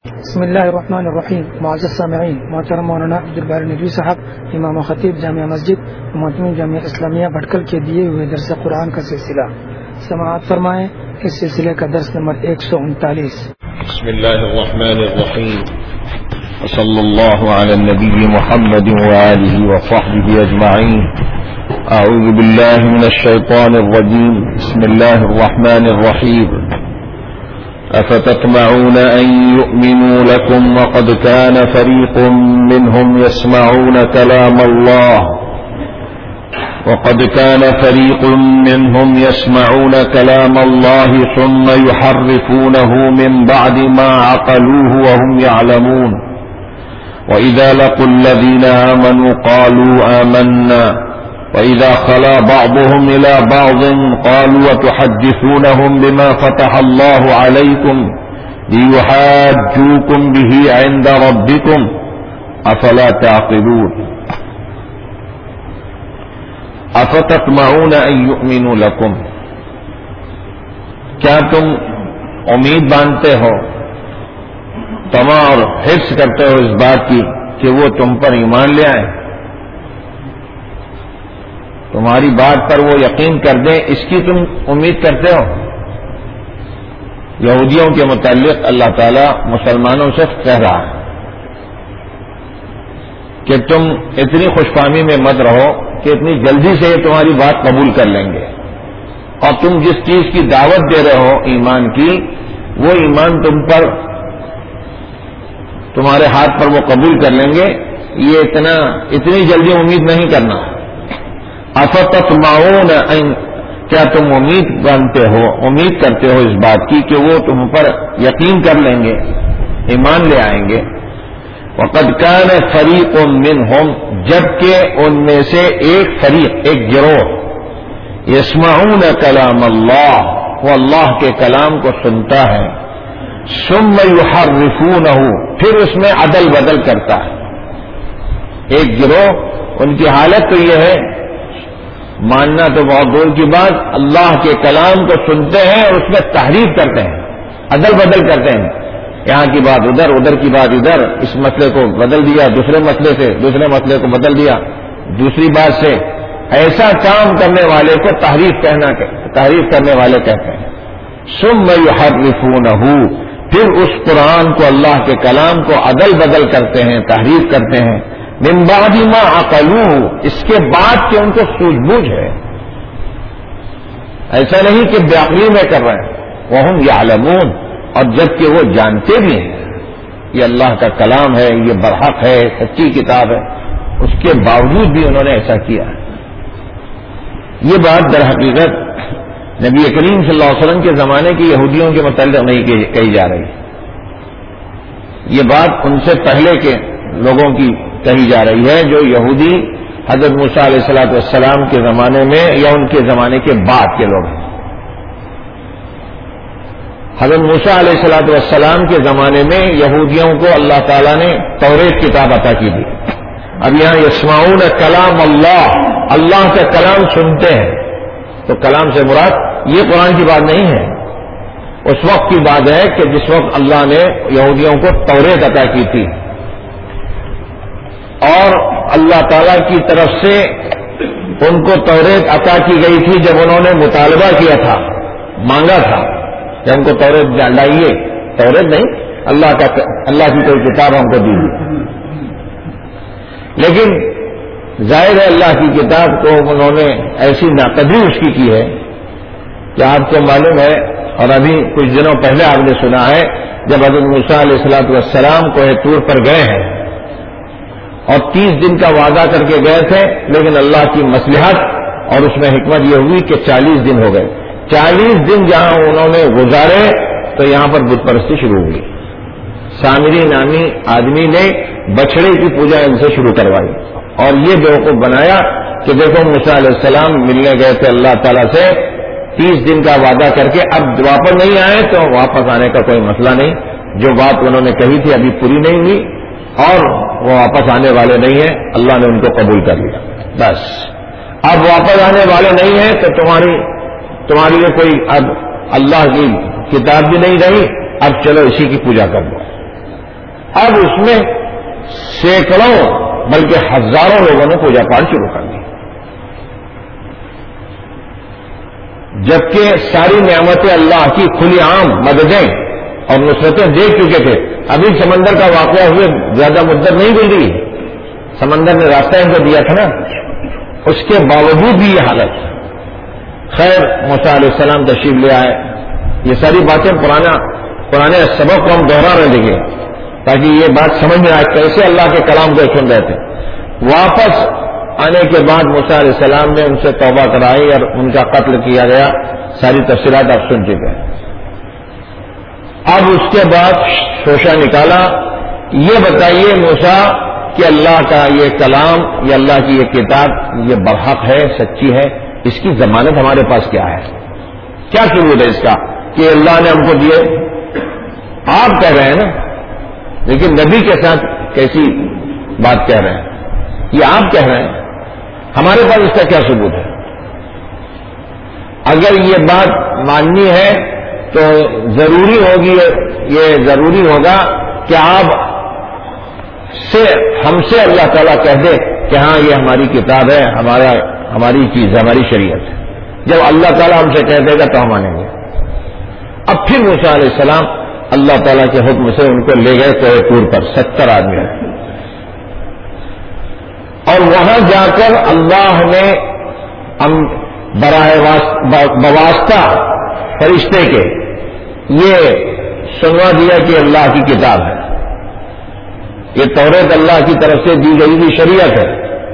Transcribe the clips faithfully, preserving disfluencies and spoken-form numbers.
بسم اللہ الرحمن الرحیم. معزز سامعین، محترم مولانا عبدالباری ندوی صاحب امام و خطیب جامعہ مسجد محترم جامعہ اسلامیہ بھٹکل کے دیے ہوئے درس قرآن کا سلسلہ سماعت فرمائیں. اس سلسلے کا درس نمبر ایک سو انتالیس. بسم اللہ الرحمن الرحیم. صلی اللہ علی النبی محمد وآلہ وصحبہ اجمعین. اعوذ باللہ من الشیطان الرجیم. بسم اللہ الرحمن الرحیم. افتطمعون ان يؤمنوا لكم وقد كان فريق منهم يسمعون كلام الله وقد كان فريق منهم يسمعون كلام الله ثم يحرفونه من بعد ما عقلوه وهم يعلمون وإذا لقوا الذين آمنوا قالوا آمنا وإذا خلا بعضهم إلى بعض قالوا وتحدثونهم بما فتح الله عليكم ليحاجوكم به عند ربكم أفلا تعقلون أفتطمعون أن يؤمنوا لكم. کیا تم امید باندھتے ہو، طمع اور حرص کرتے ہو اس بات کی کہ وہ تم پر ایمان لے آئیں، تمہاری بات پر وہ یقین کر دیں، اس کی تم امید کرتے ہو؟ یہودیوں کے متعلق اللہ تعالیٰ مسلمانوں سے کہہ رہا ہے کہ تم اتنی خوش فہمی میں مت رہو کہ اتنی جلدی سے یہ تمہاری بات قبول کر لیں گے، اور تم جس چیز کی دعوت دے رہے ہو ایمان کی، وہ ایمان تم پر تمہارے ہاتھ پر وہ قبول کر لیں گے، یہ اتنا اتنی جلدی امید نہیں کرنا. افتطمعون ان، کیا تم امید باندھتے ہو، امید کرتے ہو اس بات کی کہ وہ تم پر یقین کر لیں گے، ایمان لے آئیں گے. وقد كان فريق منهم، جبکہ ان میں سے ایک فریق، ایک گروہ، يسمعون كلام اللہ، وہ اللہ کے کلام کو سنتا ہے، ثم يحرفونه، پھر اس میں عدل بدل کرتا ہے. ایک گروہ، ان کی حالت تو یہ ہے، ماننا تو بہت دور کی بات، اللہ کے کلام کو سنتے ہیں اور اس میں تحریف کرتے ہیں، عدل بدل کرتے ہیں، یہاں کی بات ادھر، ادھر کی بات ادھر، اس مسئلے کو بدل دیا دوسرے مسئلے سے، دوسرے مسئلے کو بدل دیا دوسری بات سے. ایسا کام کرنے والے کو تحریف کہنا تحریف کرنے والے کہتے ہیں. ثم یحرفونہ، پھر اس قرآن کو، اللہ کے کلام کو عدل بدل کرتے ہیں، تحریف کرتے ہیں. من بعد ما عقلوہ، اس کے بعد کہ ان کو سوجھ بوجھ ہے، ایسا نہیں کہ بے عقلی میں کر رہے ہیں. وہم یعلمون، اور جبکہ وہ جانتے بھی ہیں یہ اللہ کا کلام ہے، یہ برحق ہے، سچی کتاب ہے، اس کے باوجود بھی انہوں نے ایسا کیا ہے. یہ بات در حقیقت نبی کریم صلی اللہ علیہ وسلم کے زمانے کے یہودیوں کے متعلق نہیں کہی جا رہی، یہ بات ان سے پہلے کے لوگوں کی کہی جا رہی ہے، جو یہودی حضرت موسیٰ علیہ الصلوۃ والسلام کے زمانے میں یا ان کے زمانے کے بعد کے لوگ ہیں. حضرت موسیٰ علیہ الصلوۃ والسلام کے زمانے میں یہودیوں کو اللہ تعالیٰ نے توریت کتاب عطا کی تھی. اب یہاں یسمعون کلام اللہ، اللہ کا کلام سنتے ہیں، تو کلام سے مراد یہ قرآن کی بات نہیں ہے، اس وقت کی بات ہے کہ جس وقت اللہ نے یہودیوں کو توریت عطا کی تھی، اور اللہ تعالیٰ کی طرف سے ان کو توریت عطا کی گئی تھی جب انہوں نے مطالبہ کیا تھا، مانگا تھا کہ ہم کو توریت لائیے. توریت نہیں، اللہ کا اللہ کی کوئی کتاب ہم کو دیجیے. لیکن ظاہر ہے اللہ کی کتاب کو انہوں نے ایسی ناقدری اس کی کی ہے کہ آپ کو معلوم ہے، اور ابھی کچھ دنوں پہلے آپ نے سنا ہے جب حضرت موسیٰ علیہ الصلوۃ والسلام کوہ طور پر گئے ہیں اور تیس دن کا وعدہ کر کے گئے تھے، لیکن اللہ کی مصلحت اور اس میں حکمت یہ ہوئی کہ چالیس دن ہو گئے. چالیس دن جہاں انہوں نے گزارے تو یہاں پر بت پرستی شروع ہوئی. سامری نامی آدمی نے بچڑے کی پوجا ان سے شروع کروائی اور یہ بیوقوف بنایا کہ دیکھو موسیٰ علیہ السلام ملنے گئے تھے اللہ تعالیٰ سے، تیس دن کا وعدہ کر کے اب واپس نہیں آئے تو واپس آنے کا کوئی مسئلہ نہیں، جو بات انہوں نے کہی تھی ابھی پوری نہیں ہوئی اور وہ واپس آنے والے نہیں ہیں، اللہ نے ان کو قبول کر لیا. بس اب واپس آنے والے نہیں ہیں تو تمہاری تمہاری لیے کوئی اب اللہ کی کتاب بھی نہیں رہی، اب چلو اسی کی پوجا کر دو. اب اس میں سینکڑوں بلکہ ہزاروں لوگوں نے پوجا پاٹ شروع کر دی، جبکہ ساری نعمتیں اللہ کی کھلی عام مددیں اور نصرتیں دیکھ چکے تھے. ابھی سمندر کا واقعہ ہوئے زیادہ مدت نہیں گزری، سمندر نے راستہ ان کو دیا تھا نا، اس کے باوجود بھی یہ حالت. خیر موسیٰ علیہ السلام تشریف لے آئے. یہ ساری باتیں پرانا پرانے سبق کو ہم دوہرا رہے دیکھیں تاکہ یہ بات سمجھ میں آئے کیسے اللہ کے کلام کو سن رہے تھے. واپس آنے کے بعد موسیٰ علیہ السلام نے ان سے توبہ کرائی اور ان کا قتل کیا گیا. ساری تفصیلات آپ سن چکے ہیں. اب اس کے بعد شوشہ نکالا، یہ بتائیے موسیٰ کہ اللہ کا یہ کلام، یہ اللہ کی یہ کتاب یہ برحق ہے، سچی ہے، اس کی ضمانت ہمارے پاس کیا ہے؟ کیا ثبوت ہے اس کا کہ اللہ نے ہم کو دیے؟ آپ کہہ رہے ہیں نا، لیکن نبی کے ساتھ کیسی بات کہہ رہے ہیں؟ یہ آپ کہہ رہے ہیں، ہمارے پاس اس کا کیا ثبوت ہے؟ اگر یہ بات ماننی ہے تو ضروری ہوگی، یہ ضروری ہوگا کہ آپ سے ہم سے اللہ تعالیٰ کہہ دے کہ ہاں یہ ہماری کتاب ہے، ہمارا ہماری چیز ہے، ہماری شریعت ہے. جب اللہ تعالیٰ ہم سے کہہ دے گا تو ہم مانیں گے. اب پھر موسیٰ علیہ السلام اللہ تعالیٰ کے حکم سے ان کو لے گئے کوہ طور پر، ستر آدمی ہیں، اور وہاں جا کر اللہ نے ہم براہ بواسطہ فرشتے کے یہ سنوا دیا کہ اللہ کی کتاب ہے، یہ توریت اللہ کی طرف سے دی گئی ہوئی شریعت ہے.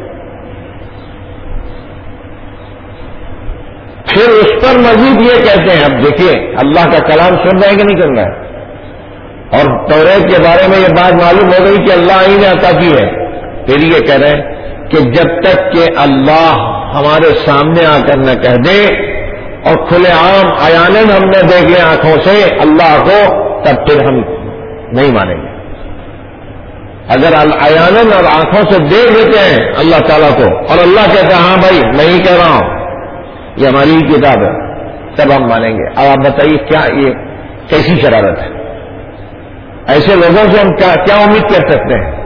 پھر اس پر مزید یہ کہتے ہیں، اب دیکھیے اللہ کا کلام سن رہے ہیں کہ نہیں سن رہے ہیں، اور توریت کے بارے میں یہ بات معلوم ہو گئی کہ اللہ ہی نے عطا کی ہے. پھر یہ کہہ رہے ہیں کہ جب تک کہ اللہ ہمارے سامنے آ کر نہ کہہ دے اور کھلے عام عیاناً ہم نے دیکھ لیں آنکھوں سے اللہ کو، تب پھر ہم نہیں مانیں گے. اگر عیاناً اور آنکھوں سے دیکھ لیتے ہیں اللہ تعالیٰ کو اور اللہ کہتا ہے ہاں بھائی میں ہی کہہ رہا ہوں یہ ہماری ہی کتاب ہے، تب ہم مانیں گے. اب آپ بتائیے کیا یہ کیسی شرارت ہے؟ ایسے لوگوں سے ہم کیا, کیا امید کر سکتے ہیں؟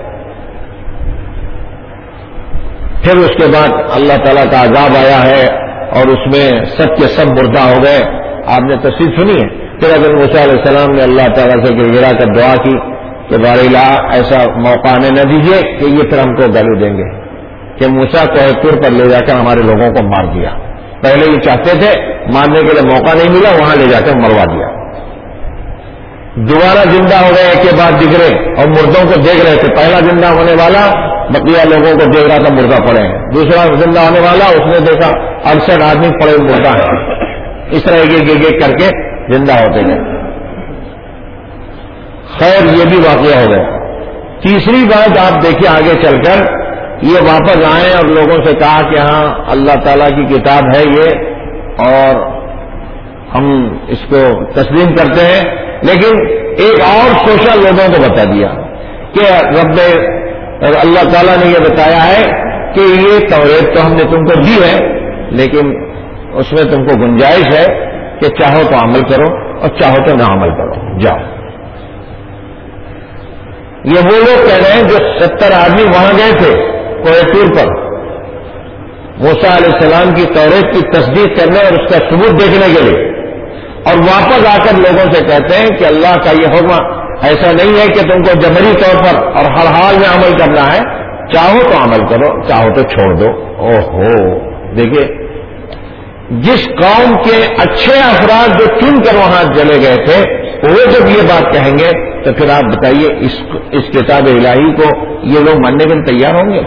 پھر اس کے بعد اللہ تعالیٰ کا عذاب آیا ہے اور اس میں سب کے سب مردہ ہو گئے. آپ نے تفصیل سنی ہے. پھر اگر موسیٰ علیہ السلام نے اللہ تعالیٰ سے گر گرا کر دعا کی کہ بار الہ ایسا موقع آنے نہ دیجیے کہ یہ پھر ہم کو گالی دیں گے کہ موسیٰ کوہ طور پر لے جا کر ہمارے لوگوں کو مار دیا. پہلے یہ چاہتے تھے، مارنے کے لیے موقع نہیں ملا، وہاں لے جا کر مروا دیا. دوبارہ زندہ ہو گئے ایک کے بعد دکھ رہے اور مردوں کو دیکھ رہے تھے. پہلا زندہ ہونے والا بقیہ لوگوں کو دیکھ رہا تھا مردہ پڑے ہیں، دوسرا زندہ ہونے والا اس نے دیکھا اڑسٹھ آدمی پڑے مردہ ہیں. اس طرح ایک ایک ایک کر کے زندہ ہوتے گئے. خیر یہ بھی واقعہ ہو گیا. تیسری بات آپ دیکھیے آگے چل کر یہ واپس آئے اور لوگوں سے کہا کہ ہاں اللہ تعالیٰ کی کتاب ہے یہ اور ہم اس کو تسلیم کرتے ہیں. لیکن ایک اور سوچا لوگوں کو بتا دیا کہ رب اللہ تعالیٰ نے یہ بتایا ہے کہ یہ توریت تو ہم نے تم کو دی ہے، لیکن اس میں تم کو گنجائش ہے کہ چاہو تو عمل کرو اور چاہو تو نہ عمل کرو، جاؤ. یہ وہ لوگ کہہ رہے ہیں جو ستر آدمی وہاں گئے تھے کوہ طور پر موسیٰ علیہ السلام کی توریت کی تصدیق کرنے اور اس کا ثبوت دیکھنے کے لیے، اور واپس آ کر لوگوں سے کہتے ہیں کہ اللہ کا یہ حکم ایسا نہیں ہے کہ تم کو جبری طور پر اور ہر حال میں عمل کرنا ہے، چاہو تو عمل کرو چاہو تو چھوڑ دو. او ہو دیکھیے جس قوم کے اچھے افراد جو چن کر وہاں چلے گئے تھے وہ جب یہ بات کہیں گے تو پھر آپ بتائیے اس اس کتاب الہی کو یہ لوگ ماننے کے لیے تیار ہوں گے؟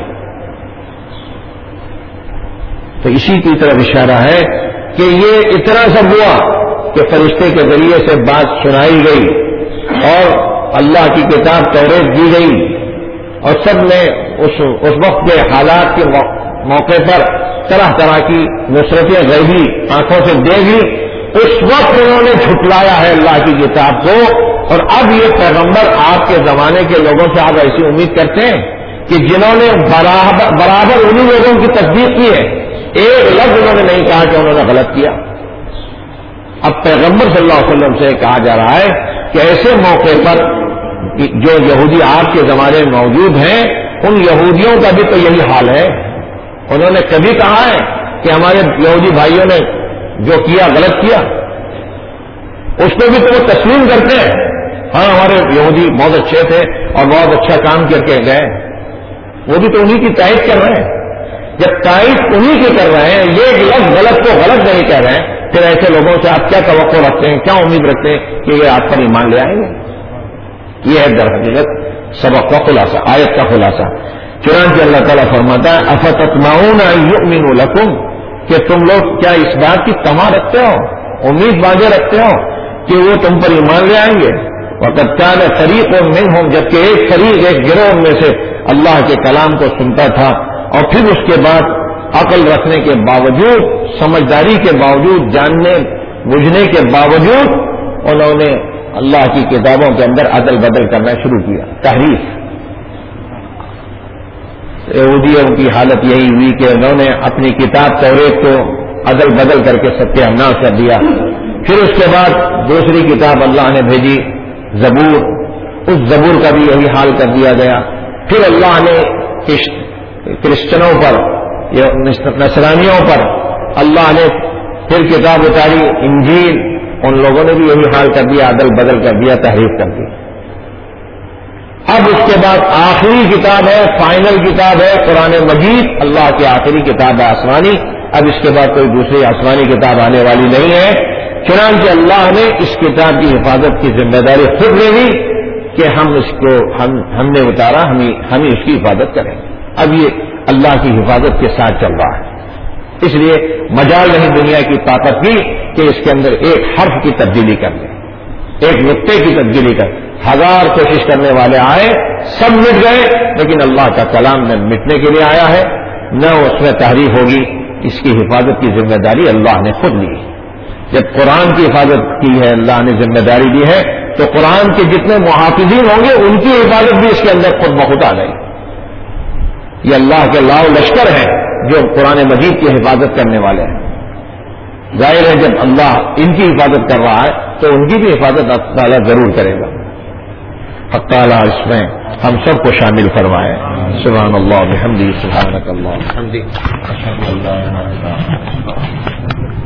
تو اسی کی طرف اشارہ ہے کہ یہ اتنا سب ہوا کہ فرشتے کے ذریعے سے بات سنائی گئی اور اللہ کی کتاب توریت دی گئی اور سب نے اس اس وقت کے حالات کے موقع پر طرح طرح کی نصرتیں غیبی آنکھوں سے دیکھی. اس وقت انہوں نے جھٹلایا ہے اللہ کی کتاب کو. اور اب یہ پیغمبر آپ کے زمانے کے لوگوں سے آپ ایسی امید کرتے ہیں کہ جنہوں نے برابر برابر انہی لوگوں کی تصدیق کی ہے، ایک لفظ انہوں نے نہیں کہا کہ انہوں نے غلط کیا. اب پیغمبر صلی اللہ علیہ وسلم سے کہا جا رہا ہے کہ ایسے موقع پر جو یہودی آپ کے زمانے میں موجود ہیں ان یہودیوں کا بھی تو یہی حال ہے. انہوں نے کبھی کہا ہے کہ ہمارے یہودی بھائیوں نے جو کیا غلط کیا؟ اس میں بھی تو وہ تسلیم کرتے ہیں ہاں ہمارے یہودی بہت اچھے تھے اور بہت اچھا کام کر کے گئے. وہ بھی تو انہی کی تائید کر رہے ہیں. جب تائید انہی کی کر رہے ہیں, یہ لفظ غلط کو غلط نہیں کہہ رہے ہیں, پھر ایسے لوگوں سے آپ کیا توقع رکھتے ہیں, کیا امید رکھتے ہیں کہ یہ آپ پر ایمان لے آئیں گے؟ یہ ہے در حقیقت سبق کا خلاصہ, آیت کا خلاصہ. چنانچہ اللہ تعالیٰ فرماتا ہے افتطمعون ان یؤمنوا لکم, کہ تم لوگ کیا اس بات کی طمع رکھتے ہو, امید باندھے رکھتے ہو کہ وہ تم پر ایمان لے آئیں گے؟ وقد كان فريق منهم, جبکہ ایک فریق ایک گروہ میں سے اللہ کے کلام کو سنتا تھا اور پھر اس کے بعد عقل رکھنے کے باوجود, سمجھداری کے باوجود, جاننے بوجھنے کے باوجود انہوں نے اللہ کی کتابوں کے اندر عدل بدل کرنا شروع کیا, تحریف. یہودیوں کی حالت یہی ہوئی کہ انہوں نے اپنی کتاب توریت کو عدل بدل کر کے ستیہ ناش کر دیا. پھر اس کے بعد دوسری کتاب اللہ نے بھیجی زبور, اس زبور کا بھی یہی حال کر دیا گیا. پھر اللہ نے کرسچنوں پر, نصرانیوں پر اللہ نے پھر کتاب اتاری انجیل, ان لوگوں نے بھی یہی حال کر دیا, عدل بدل کر دیا, تحریف کر دی. اب اس کے بعد آخری کتاب ہے, فائنل کتاب ہے قرآن مجید, اللہ کی آخری کتاب ہے آسمانی. اب اس کے بعد کوئی دوسری آسمانی کتاب آنے والی نہیں ہے. چنانچہ اللہ نے اس کتاب کی حفاظت کی ذمہ داری خود لے لی کہ ہم اس کو ہم ہم نے اتارا, ہم ہم اس کی حفاظت کریں. اب یہ اللہ کی حفاظت کے ساتھ چل رہا ہے. اس لیے مجال نہیں دنیا کی طاقت کی کہ اس کے اندر ایک حرف کی تبدیلی کر دیں, ایک نقطے کی تبدیلی کر. ہزار کوشش کرنے والے آئے, سب مٹ گئے, لیکن اللہ کا کلام نہ مٹنے کے لیے آیا ہے نہ اس میں تحریف ہوگی. اس کی حفاظت کی ذمہ داری اللہ نے خود لی. جب قرآن کی حفاظت کی ہے اللہ نے ذمہ داری دی ہے, تو قرآن کے جتنے محافظین ہوں گے ان کی حفاظت بھی اس کے اندر خود بخود آ گئی. یہ اللہ کے لاؤ لشکر ہیں جو قرآن مجید کی حفاظت کرنے والے ہیں. ظاہر ہے جب اللہ ان کی حفاظت کر رہا ہے تو ان کی بھی حفاظت اللہ تعالیٰ ضرور کرے گا. حق تعالیٰ اس میں ہم سب کو شامل فرمائے. سبحان اللہ بحمدہ, سبحانک اللہ بحمدک, اشہد ان لا الہ الا انت.